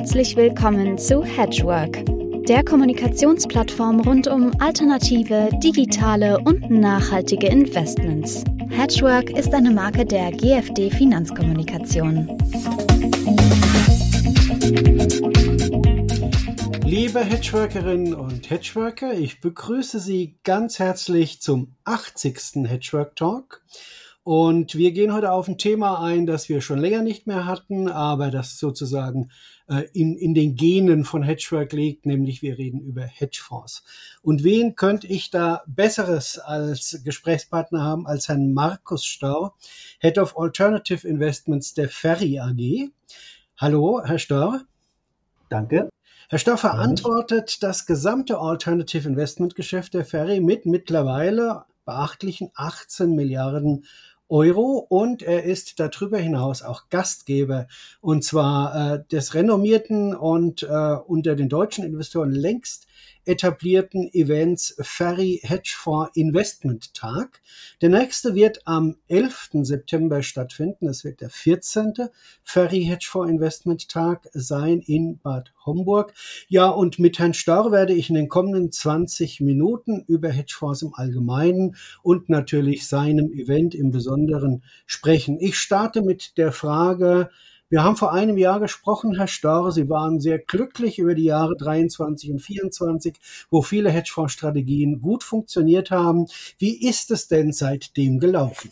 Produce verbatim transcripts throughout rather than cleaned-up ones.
Herzlich willkommen zu Hedgework, der Kommunikationsplattform rund um alternative, digitale und nachhaltige Investments. Hedgework ist eine Marke der G F D Finanzkommunikation. Liebe Hedgeworkerinnen und Hedgeworker, ich begrüße Sie ganz herzlich zum achtzigsten Hedgework Talk. Und wir gehen heute auf ein Thema ein, das wir schon länger nicht mehr hatten, aber das sozusagen äh, in, in den Genen von Hedgework liegt, nämlich wir reden über Hedgefonds. Und wen könnte ich da Besseres als Gesprächspartner haben als Herrn Markus Storr, Head of Alternative Investments der FERI A G. Hallo, Herr Storr. Danke. Herr Storr verantwortet das gesamte Alternative Investment Geschäft der FERI mit mittlerweile beachtlichen achtzehn Milliarden Euro und er ist darüber hinaus auch Gastgeber und zwar äh, des renommierten und äh, unter den deutschen Investoren längst etablierten Events FERI Hedgefonds Investment Tag. Der nächste wird am elften September stattfinden. Es wird der vierzehnte FERI Hedgefonds Investment Tag sein in Bad Homburg. Ja, und mit Herrn Storr werde ich in den kommenden zwanzig Minuten über Hedgefonds im Allgemeinen und natürlich seinem Event im Besonderen sprechen. Ich starte mit der Frage: Wir haben vor einem Jahr gesprochen, Herr Storr. Sie waren sehr glücklich über die Jahre dreiundzwanzig und vierundzwanzig, wo viele Hedgefonds-Strategien gut funktioniert haben. Wie ist es denn seitdem gelaufen?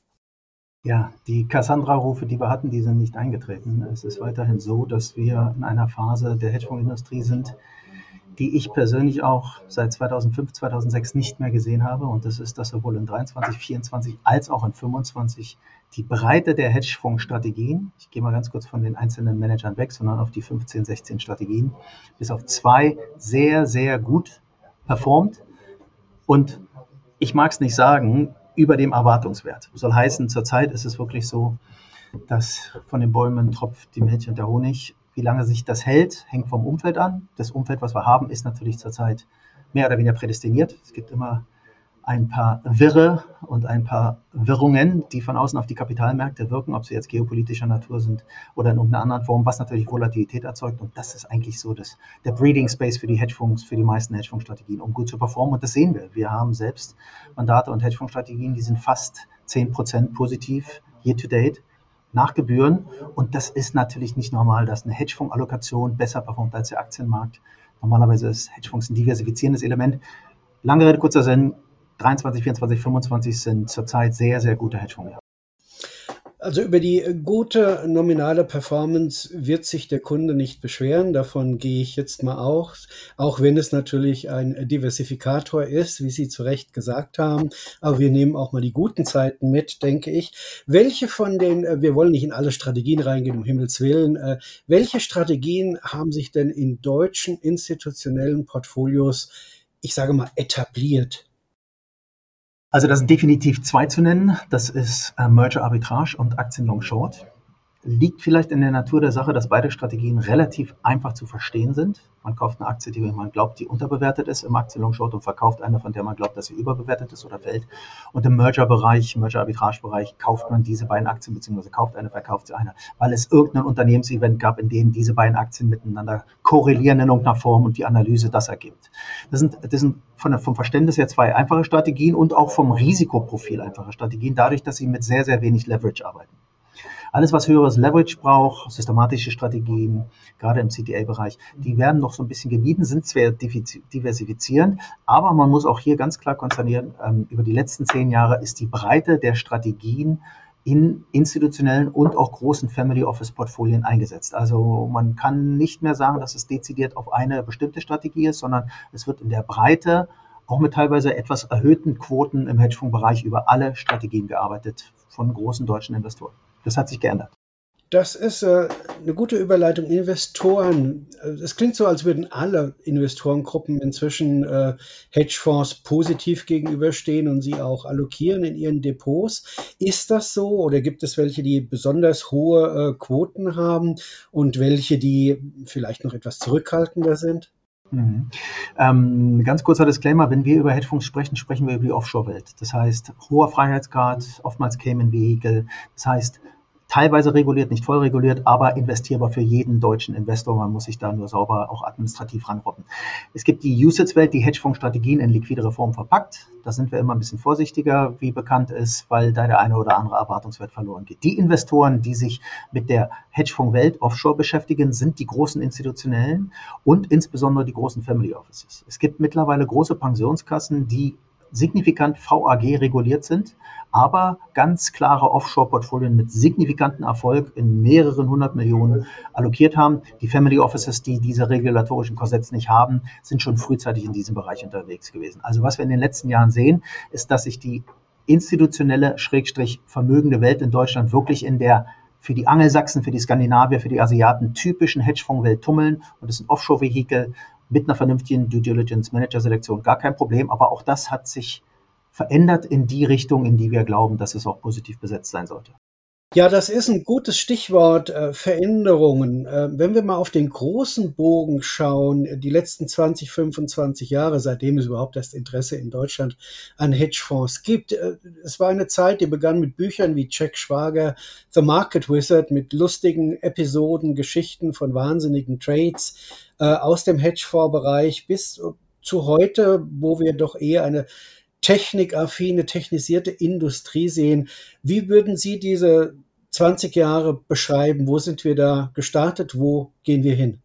Ja, die Cassandra-Rufe, die wir hatten, die sind nicht eingetreten. Es ist weiterhin so, dass wir in einer Phase der Hedgefondsindustrie sind, die ich persönlich auch seit zweitausendfünf, zweitausendsechs nicht mehr gesehen habe. Und das ist, dass sowohl in dreiundzwanzig, vierundzwanzig als auch in fünfundzwanzig die Breite der Hedgefonds-Strategien, ich gehe mal ganz kurz von den einzelnen Managern weg, sondern auf die fünfzehn, sechzehn Strategien, bis auf zwei sehr, sehr gut performt. Und ich mag es nicht sagen, über dem Erwartungswert. Das soll heißen, zurzeit ist es wirklich so, dass von den Bäumen tropft die Milch und der Honig. Wie lange sich das hält, hängt vom Umfeld an. Das Umfeld, was wir haben, ist natürlich zurzeit mehr oder weniger prädestiniert. Es gibt immer ein paar Wirre und ein paar Wirrungen, die von außen auf die Kapitalmärkte wirken, ob sie jetzt geopolitischer Natur sind oder in irgendeiner anderen Form, was natürlich Volatilität erzeugt. Und das ist eigentlich so das, der Breeding Space für die Hedgefonds, für die meisten Hedgefonds-Strategien, um gut zu performen. Und das sehen wir. Wir haben selbst Mandate und Hedgefonds-Strategien, die sind fast zehn Prozent positiv year to date nach Gebühren. Und das ist natürlich nicht normal, dass eine Hedgefonds-Allokation besser performt als der Aktienmarkt. Normalerweise ist Hedgefonds ein diversifizierendes Element. Lange Rede, kurzer Sinn. dreiundzwanzig, vierundzwanzig, fünfundzwanzig sind zurzeit sehr, sehr gute Hedgefonds. Also über die gute nominale Performance wird sich der Kunde nicht beschweren. Davon gehe ich jetzt mal aus, auch wenn es natürlich ein Diversifikator ist, wie Sie zu Recht gesagt haben. Aber wir nehmen auch mal die guten Zeiten mit, denke ich. Welche von den, wir wollen nicht in alle Strategien reingehen, um Himmels Willen, welche Strategien haben sich denn in deutschen institutionellen Portfolios, ich sage mal, etabliert? Also das sind definitiv zwei zu nennen. Das ist äh, Merger Arbitrage und Aktien Long Short. Liegt vielleicht in der Natur der Sache, dass beide Strategien relativ einfach zu verstehen sind. Man kauft eine Aktie, die man glaubt, die unterbewertet ist im Aktien Long Short und verkauft eine, von der man glaubt, dass sie überbewertet ist oder fällt. Und im Merger-Bereich, Merger-Arbitrage-Bereich kauft man diese beiden Aktien, beziehungsweise kauft eine, verkauft sie eine, weil es irgendein Unternehmensevent gab, in dem diese beiden Aktien miteinander korrelieren in irgendeiner Form und die Analyse das ergibt. Das sind, das sind von der, vom Verständnis her zwei einfache Strategien und auch vom Risikoprofil einfache Strategien, dadurch, dass sie mit sehr, sehr wenig Leverage arbeiten. Alles, was höheres Leverage braucht, systematische Strategien, gerade im C T A-Bereich, die werden noch so ein bisschen gemieden, sind zwar diversifizierend, aber man muss auch hier ganz klar konstatieren, ähm, über die letzten zehn Jahre ist die Breite der Strategien in institutionellen und auch großen Family-Office-Portfolien eingesetzt. Also man kann nicht mehr sagen, dass es dezidiert auf eine bestimmte Strategie ist, sondern es wird in der Breite auch mit teilweise etwas erhöhten Quoten im Hedgefonds-Bereich über alle Strategien gearbeitet von großen deutschen Investoren. Das hat sich geändert. Das ist äh, eine gute Überleitung. Investoren. Es klingt so, als würden alle Investorengruppen inzwischen äh, Hedgefonds positiv gegenüberstehen und sie auch allokieren in ihren Depots. Ist das so oder gibt es welche, die besonders hohe äh, Quoten haben und welche, die vielleicht noch etwas zurückhaltender sind? Mhm. Ähm, ganz kurzer Disclaimer, wenn wir über Hedgefonds sprechen, sprechen wir über die Offshore-Welt. Das heißt, hoher Freiheitsgrad, oftmals Cayman Vehicle, das heißt, teilweise reguliert, nicht voll reguliert, aber investierbar für jeden deutschen Investor. Man muss sich da nur sauber auch administrativ ranrobben. Es gibt die U C I T S-Welt, die Hedgefondsstrategien in liquidere Form verpackt. Da sind wir immer ein bisschen vorsichtiger, wie bekannt ist, weil da der eine oder andere Erwartungswert verloren geht. Die Investoren, die sich mit der Hedgefonds-Welt Offshore beschäftigen, sind die großen institutionellen und insbesondere die großen Family Offices. Es gibt mittlerweile große Pensionskassen, die signifikant V A G reguliert sind, aber ganz klare Offshore-Portfolien mit signifikantem Erfolg in mehreren hundert Millionen allokiert haben. Die Family Offices, die diese regulatorischen Korsetts nicht haben, sind schon frühzeitig in diesem Bereich unterwegs gewesen. Also was wir in den letzten Jahren sehen, ist, dass sich die institutionelle, schrägstrich vermögende Welt in Deutschland wirklich in der für die Angelsachsen, für die Skandinavier, für die Asiaten typischen Hedgefondswelt tummeln. Und das sind Offshore-Vehikel mit einer vernünftigen Due Diligence Manager-Selektion, gar kein Problem. Aber auch das hat sich verändert in die Richtung, in die wir glauben, dass es auch positiv besetzt sein sollte. Ja, das ist ein gutes Stichwort, äh, Veränderungen. Äh, wenn wir mal auf den großen Bogen schauen, die letzten zwanzig, fünfundzwanzig Jahre, seitdem es überhaupt das Interesse in Deutschland an Hedgefonds gibt. Äh, es war eine Zeit, die begann mit Büchern wie Jack Schwager, The Market Wizard, mit lustigen Episoden, Geschichten von wahnsinnigen Trades äh, aus dem Hedgefonds-Bereich bis zu heute, wo wir doch eher eine technikaffine, technisierte Industrie sehen. Wie würden Sie diese zwanzig Jahre beschreiben? Wo sind wir da gestartet? Wo gehen wir hin?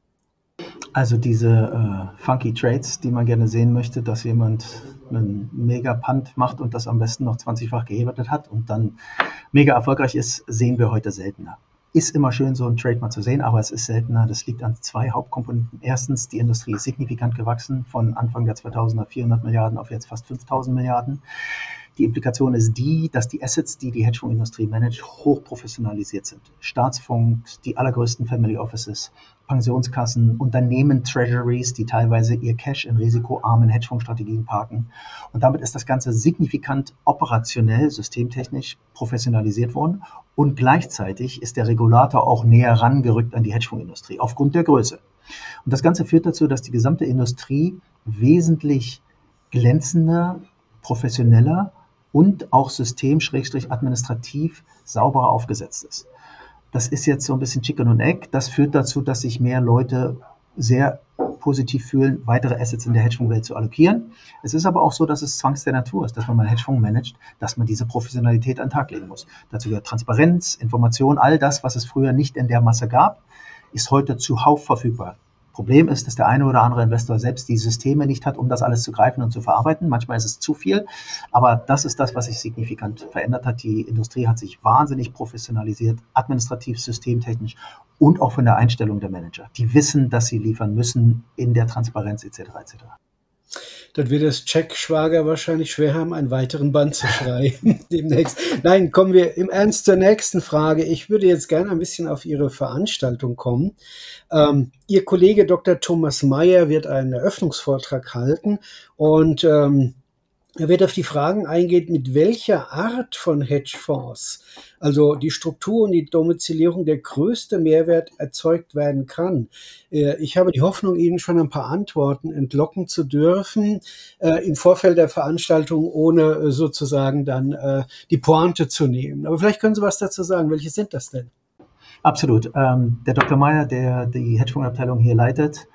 Also diese äh, funky Trades, die man gerne sehen möchte, dass jemand einen Mega-Punt macht und das am besten noch zwanzigfach gehebelt hat und dann mega erfolgreich ist, sehen wir heute seltener. Ist immer schön, so ein Trade mal zu sehen, aber es ist seltener. Das liegt an zwei Hauptkomponenten. Erstens, die Industrie ist signifikant gewachsen, von Anfang der zweitausender vierhundert Milliarden auf jetzt fast fünftausend Milliarden. Die Implikation ist die, dass die Assets, die die Hedgefondsindustrie managt, hochprofessionalisiert sind. Staatsfonds, die allergrößten Family Offices, Pensionskassen, Unternehmen, Treasuries, die teilweise ihr Cash in risikoarmen Hedgefondsstrategien parken. Und damit ist das Ganze signifikant operationell, systemtechnisch professionalisiert worden. Und gleichzeitig ist der Regulator auch näher rangerückt an die Hedgefondsindustrie aufgrund der Größe. Und das Ganze führt dazu, dass die gesamte Industrie wesentlich glänzender, professioneller und auch system-administrativ sauberer aufgesetzt ist. Das ist jetzt so ein bisschen Chicken und Egg. Das führt dazu, dass sich mehr Leute sehr positiv fühlen, weitere Assets in der Hedgefondswelt zu allokieren. Es ist aber auch so, dass es Zwangs der Natur ist, dass man mal Hedgefonds managt, dass man diese Professionalität an den Tag legen muss. Dazu gehört Transparenz, Information, all das, was es früher nicht in der Masse gab, ist heute zuhauf verfügbar. Problem ist, dass der eine oder andere Investor selbst die Systeme nicht hat, um das alles zu greifen und zu verarbeiten. Manchmal ist es zu viel, aber das ist das, was sich signifikant verändert hat. Die Industrie hat sich wahnsinnig professionalisiert, administrativ, systemtechnisch und auch von der Einstellung der Manager. Die wissen, dass sie liefern müssen in der Transparenz et cetera et cetera. Dann wird es Jack Schwager wahrscheinlich schwer haben, einen weiteren Band zu schreiben demnächst. Nein, kommen wir im Ernst zur nächsten Frage. Ich würde jetzt gerne ein bisschen auf Ihre Veranstaltung kommen. Ähm, Ihr Kollege Doktor Thomas Meyer wird einen Eröffnungsvortrag halten und ähm, er wird auf die Fragen eingehen, mit welcher Art von Hedgefonds, also die Struktur und die Domizilierung, der größte Mehrwert erzeugt werden kann. Ich habe die Hoffnung, Ihnen schon ein paar Antworten entlocken zu dürfen im Vorfeld der Veranstaltung, ohne sozusagen dann die Pointe zu nehmen. Aber vielleicht können Sie was dazu sagen. Welche sind das denn? Absolut. Ähm, der Doktor Meyer, der die Hedgefondsabteilung hier leitet,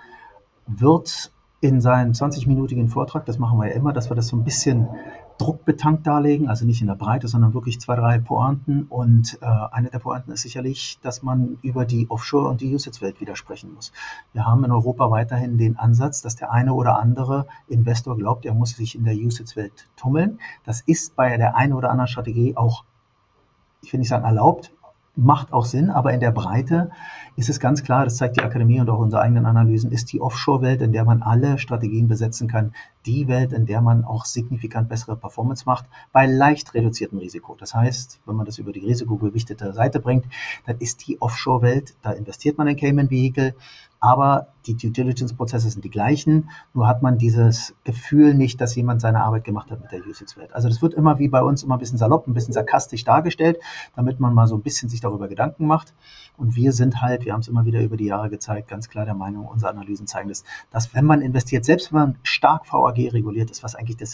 wird in seinem zwanzigminütigen Vortrag, das machen wir ja immer, dass wir das so ein bisschen druckbetankt darlegen, also nicht in der Breite, sondern wirklich zwei, drei Pointen. Und äh, eine der Pointen ist sicherlich, dass man über die Offshore- und die U C I T S-Welt wieder sprechen muss. Wir haben in Europa weiterhin den Ansatz, dass der eine oder andere Investor glaubt, er muss sich in der U C I T S-Welt tummeln. Das ist bei der einen oder anderen Strategie auch, ich will nicht sagen erlaubt, macht auch Sinn, aber in der Breite ist es ganz klar, das zeigt die Akademie und auch unsere eigenen Analysen, ist die Offshore-Welt, in der man alle Strategien besetzen kann, die Welt, in der man auch signifikant bessere Performance macht, bei leicht reduziertem Risiko. Das heißt, wenn man das über die risikogewichtete Seite bringt, dann ist die Offshore-Welt, da investiert man in Cayman-Vehikel, aber die Due Diligence-Prozesse sind die gleichen, nur hat man dieses Gefühl nicht, dass jemand seine Arbeit gemacht hat mit der U C I T S-Welt. Also das wird immer wie bei uns immer ein bisschen salopp, ein bisschen sarkastisch dargestellt, damit man mal so ein bisschen sich darüber Gedanken macht. Und wir sind halt, wir haben es immer wieder über die Jahre gezeigt, ganz klar der Meinung, unsere Analysen zeigen das, dass wenn man investiert, selbst wenn man stark V A G reguliert ist, was eigentlich das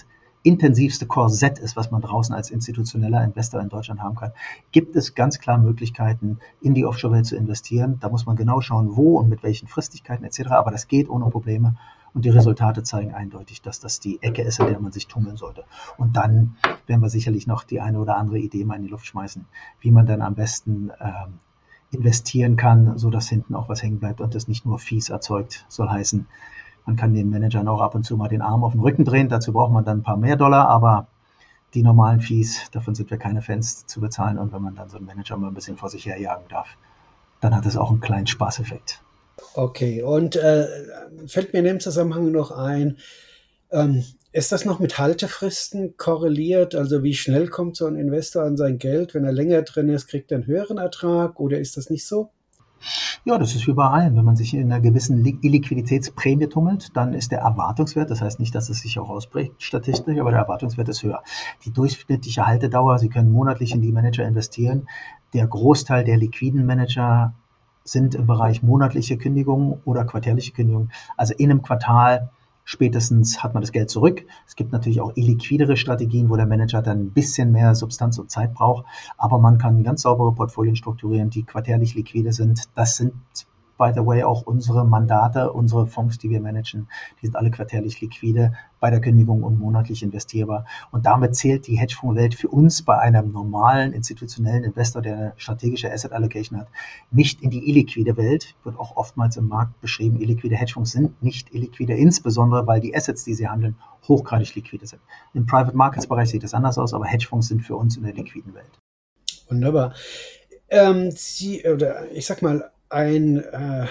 intensivste Korsett ist, was man draußen als institutioneller Investor in Deutschland haben kann, gibt es ganz klar Möglichkeiten, in die Offshore-Welt zu investieren. Da muss man genau schauen, wo und mit welchen Fristigkeiten et cetera. Aber das geht ohne Probleme. Und die Resultate zeigen eindeutig, dass das die Ecke ist, in der man sich tummeln sollte. Und dann werden wir sicherlich noch die eine oder andere Idee mal in die Luft schmeißen, wie man dann am besten ähm, investieren kann, sodass hinten auch was hängen bleibt und das nicht nur Fees erzeugt. Soll heißen, man kann den Managern auch ab und zu mal den Arm auf den Rücken drehen. Dazu braucht man dann ein paar mehr Dollar, aber die normalen Fees, davon sind wir keine Fans zu bezahlen. Und wenn man dann so einen Manager mal ein bisschen vor sich herjagen darf, dann hat es auch einen kleinen Spaßeffekt. Okay, und äh, fällt mir in dem Zusammenhang noch ein, ähm, ist das noch mit Haltefristen korreliert? Also wie schnell kommt so ein Investor an sein Geld? Wenn er länger drin ist, kriegt er einen höheren Ertrag oder ist das nicht so? Ja, das ist wie bei allen. Wenn man sich in einer gewissen Illiquiditätsprämie tummelt, dann ist der Erwartungswert, das heißt nicht, dass es sich auch ausbricht statistisch, aber der Erwartungswert ist höher. Die durchschnittliche Haltedauer, Sie können monatlich in die Manager investieren. Der Großteil der liquiden Manager sind im Bereich monatliche Kündigungen oder quartärliche Kündigungen. Also in einem Quartal spätestens hat man das Geld zurück. Es gibt natürlich auch illiquidere Strategien, wo der Manager dann ein bisschen mehr Substanz und Zeit braucht. Aber man kann ganz saubere Portfolien strukturieren, die quartärlich liquide sind. Das sind, by the way, auch unsere Mandate, unsere Fonds, die wir managen. Die sind alle quartärlich liquide, bei der Kündigung und monatlich investierbar. Und damit zählt die Hedgefondswelt für uns bei einem normalen institutionellen Investor, der eine strategische Asset Allocation hat, nicht in die illiquide Welt. Wird auch oftmals im Markt beschrieben, illiquide Hedgefonds sind nicht illiquide, insbesondere weil die Assets, die sie handeln, hochgradig liquide sind. Im Private Markets Bereich sieht das anders aus, aber Hedgefonds sind für uns in der liquiden Welt. Wunderbar. Ähm, Sie, oder ich sag mal, ein äh,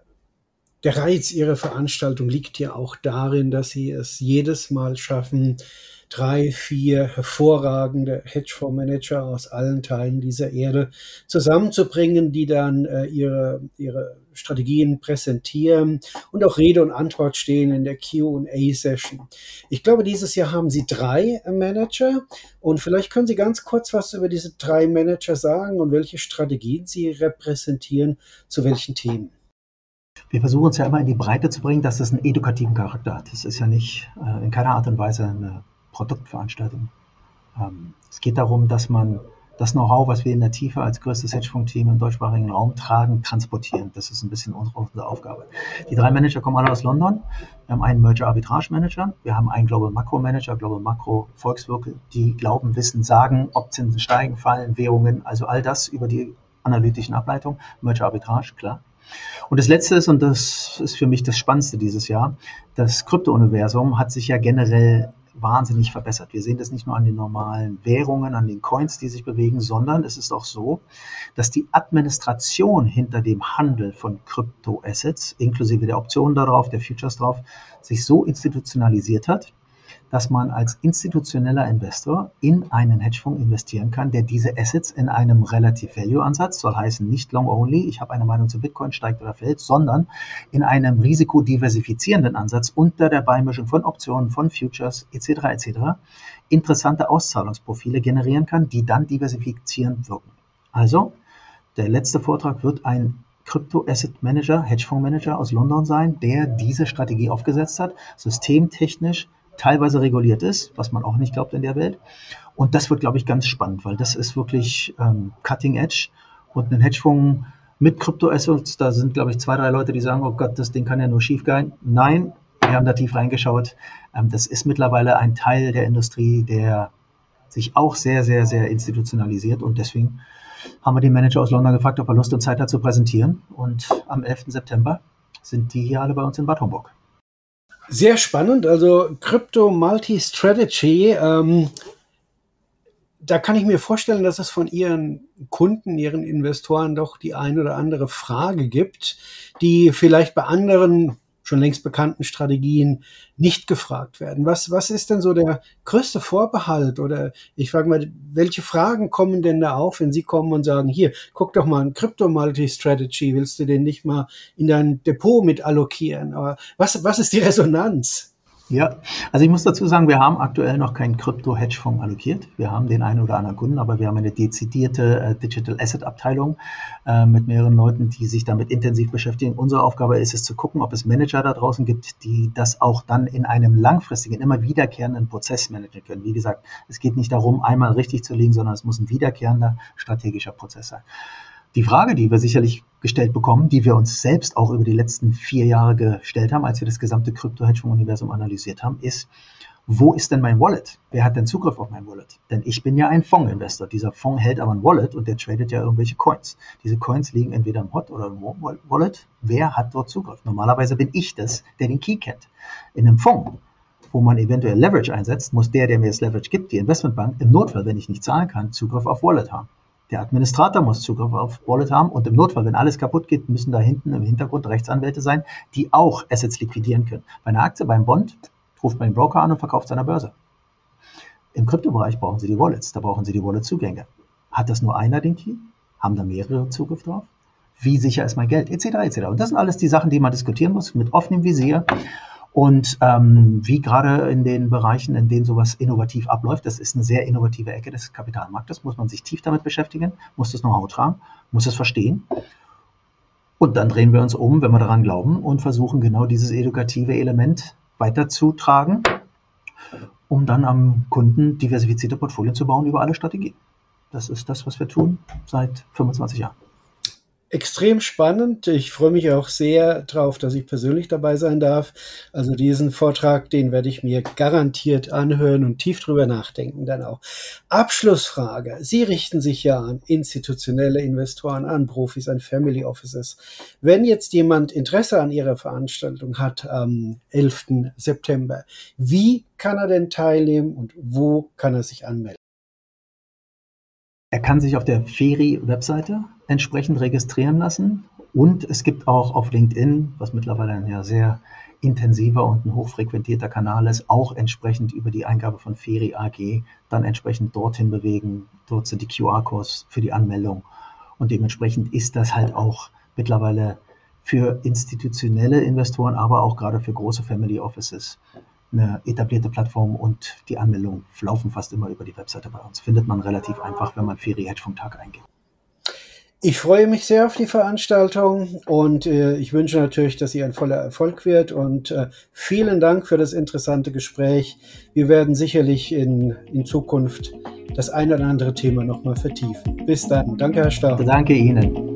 der Reiz Ihrer Veranstaltung liegt ja auch darin, dass Sie es jedes Mal schaffen, drei, vier hervorragende Hedgefondsmanager aus allen Teilen dieser Erde zusammenzubringen, die dann äh, ihre, ihre Strategien präsentieren und auch Rede und Antwort stehen in der Q und A-Session. Ich glaube, dieses Jahr haben Sie drei Manager und vielleicht können Sie ganz kurz was über diese drei Manager sagen und welche Strategien sie repräsentieren, zu welchen Themen. Wir versuchen es ja immer in die Breite zu bringen, dass das einen edukativen Charakter hat. Das ist ja nicht äh, in keiner Art und Weise eine Produktveranstaltung. Ähm, es geht darum, dass man das Know-how, was wir in der Tiefe als größtes Hedgefonds-Team im deutschsprachigen Raum tragen, transportieren. Das ist ein bisschen unsere, unsere Aufgabe. Die drei Manager kommen alle aus London. Wir haben einen Merger-Arbitrage-Manager, wir haben einen Global-Macro-Manager, Global-Macro-Volkswirte, die glauben, wissen, sagen, ob Zinsen steigen, fallen, Währungen, also all das über die analytischen Ableitungen. Merger-Arbitrage, klar. Und das Letzte ist, und das ist für mich das Spannendste dieses Jahr, das Krypto-Universum hat sich ja generell wahnsinnig verbessert. Wir sehen das nicht nur an den normalen Währungen, an den Coins, die sich bewegen, sondern es ist auch so, dass die Administration hinter dem Handel von Krypto-Assets, inklusive der Optionen darauf, der Futures drauf, sich so institutionalisiert hat, dass man als institutioneller Investor in einen Hedgefonds investieren kann, der diese Assets in einem Relative-Value-Ansatz, soll heißen nicht long-only, ich habe eine Meinung zu Bitcoin, steigt oder fällt, sondern in einem risikodiversifizierenden Ansatz unter der Beimischung von Optionen, von Futures et cetera et cetera interessante Auszahlungsprofile generieren kann, die dann diversifizierend wirken. Also, der letzte Vortrag wird ein Crypto-Asset-Manager, Hedgefonds-Manager aus London sein, der diese Strategie aufgesetzt hat, systemtechnisch teilweise reguliert ist, was man auch nicht glaubt in der Welt. Und das wird, glaube ich, ganz spannend, weil das ist wirklich ähm, Cutting Edge. Und ein Hedgefonds mit Kryptoassets, da sind, glaube ich, zwei, drei Leute, die sagen, oh Gott, das Ding kann ja nur schief gehen. Nein, wir haben da tief reingeschaut. Ähm, das ist mittlerweile ein Teil der Industrie, der sich auch sehr, sehr, sehr institutionalisiert. Und deswegen haben wir den Manager aus London gefragt, ob er Lust und Zeit hat zu präsentieren. Und am elften September sind die hier alle bei uns in Bad Homburg. Sehr spannend, also Crypto Multi-Strategy, ähm, da kann ich mir vorstellen, dass es von Ihren Kunden, Ihren Investoren doch die ein oder andere Frage gibt, die vielleicht bei anderen schon längst bekannten Strategien nicht gefragt werden. Was, was ist denn so der größte Vorbehalt? Oder ich frage mal, welche Fragen kommen denn da auf, wenn Sie kommen und sagen, hier, guck doch mal, ein Crypto-Multi-Strategy, willst du den nicht mal in dein Depot mit allokieren? Aber was, was ist die Resonanz? Ja, also ich muss dazu sagen, wir haben aktuell noch keinen Krypto-Hedgefonds allokiert. Wir haben den einen oder anderen Kunden, aber wir haben eine dezidierte äh, Digital Asset Abteilung äh, mit mehreren Leuten, die sich damit intensiv beschäftigen. Unsere Aufgabe ist es zu gucken, ob es Manager da draußen gibt, die das auch dann in einem langfristigen, immer wiederkehrenden Prozess managen können. Wie gesagt, es geht nicht darum, einmal richtig zu liegen, sondern es muss ein wiederkehrender strategischer Prozess sein. Die Frage, die wir sicherlich gestellt bekommen, die wir uns selbst auch über die letzten vier Jahre gestellt haben, als wir das gesamte Krypto-Hedgefonds-Universum analysiert haben, ist, wo ist denn mein Wallet? Wer hat denn Zugriff auf mein Wallet? Denn ich bin ja ein Fondsinvestor. Dieser Fonds hält aber ein Wallet und der tradet ja irgendwelche Coins. Diese Coins liegen entweder im Hot oder im Wallet. Wer hat dort Zugriff? Normalerweise bin ich das, der den Key kennt. In einem Fonds, wo man eventuell Leverage einsetzt, muss der, der mir das Leverage gibt, die Investmentbank, im Notfall, wenn ich nicht zahlen kann, Zugriff auf Wallet haben. Der Administrator muss Zugriff auf Wallet haben und im Notfall, wenn alles kaputt geht, müssen da hinten im Hintergrund Rechtsanwälte sein, die auch Assets liquidieren können. Bei einer Aktie, beim Bond, ruft man den Broker an und verkauft es an der Börse. Im Kryptobereich brauchen Sie die Wallets, da brauchen Sie die Wallet-Zugänge. Hat das nur einer den Key? Haben da mehrere Zugriff drauf? Wie sicher ist mein Geld? Etc. et cetera. Und das sind alles die Sachen, die man diskutieren muss mit offenem Visier. Und ähm, wie gerade in den Bereichen, in denen sowas innovativ abläuft, das ist eine sehr innovative Ecke des Kapitalmarktes, muss man sich tief damit beschäftigen, muss das Know-how tragen, muss es verstehen. Und dann drehen wir uns um, wenn wir daran glauben, und versuchen genau dieses edukative Element weiterzutragen, um dann am Kunden diversifizierte Portfolien zu bauen über alle Strategien. Das ist das, was wir tun seit fünfundzwanzig Jahren. Extrem spannend. Ich freue mich auch sehr drauf, dass ich persönlich dabei sein darf. Also diesen Vortrag, den werde ich mir garantiert anhören und tief drüber nachdenken dann auch. Abschlussfrage. Sie richten sich ja an institutionelle Investoren, an Profis, an Family Offices. Wenn jetzt jemand Interesse an Ihrer Veranstaltung hat am elften September, wie kann er denn teilnehmen und wo kann er sich anmelden? Er kann sich auf der Feri-Webseite entsprechend registrieren lassen und es gibt auch auf LinkedIn, was mittlerweile ein ja sehr intensiver und ein hochfrequentierter Kanal ist, auch entsprechend über die Eingabe von Feri A G dann entsprechend dorthin bewegen. Dort sind die Q R-Codes für die Anmeldung und dementsprechend ist das halt auch mittlerweile für institutionelle Investoren, aber auch gerade für große Family Offices eine etablierte Plattform und die Anmeldungen laufen fast immer über die Webseite bei uns. Findet man relativ einfach, wenn man Feri Hedgefonds-Tag eingeht. Ich freue mich sehr auf die Veranstaltung und äh, ich wünsche natürlich, dass sie ein voller Erfolg wird und äh, vielen Dank für das interessante Gespräch. Wir werden sicherlich in, in Zukunft das ein oder andere Thema nochmal vertiefen. Bis dann. Danke, Herr Stauch. Danke Ihnen.